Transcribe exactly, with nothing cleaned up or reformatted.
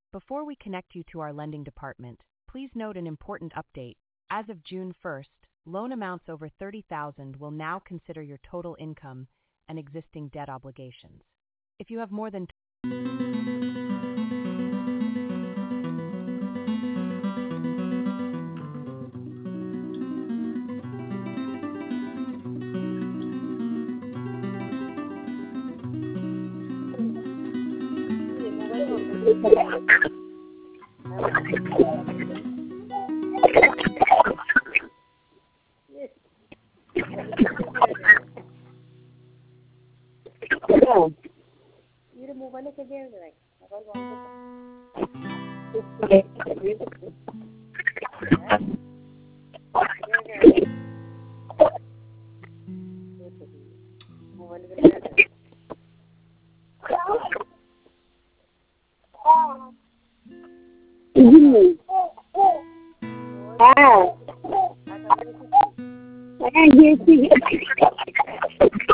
Before we connect you to our lending department, please note an important update. As of June first, loan amounts over thirty thousand will now consider your total income and existing debt obligations. If you have more than mobile के दे दे mobile